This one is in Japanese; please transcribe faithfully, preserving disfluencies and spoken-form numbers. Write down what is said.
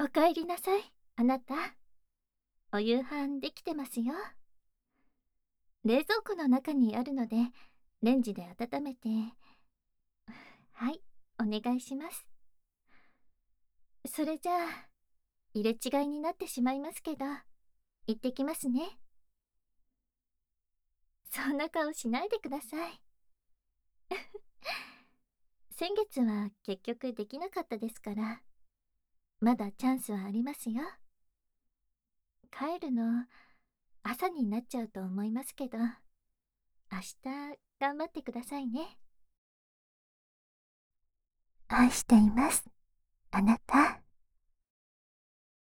おかえりなさい、あなた。お夕飯できてますよ。冷蔵庫の中にあるので、レンジで温めて。はい、お願いします。それじゃあ、入れ違いになってしまいますけど、行ってきますね。そんな顔しないでください。先月は結局できなかったですから、まだチャンスはありますよ。帰るの、朝になっちゃうと思いますけど、明日頑張ってくださいね。愛しています、あなた。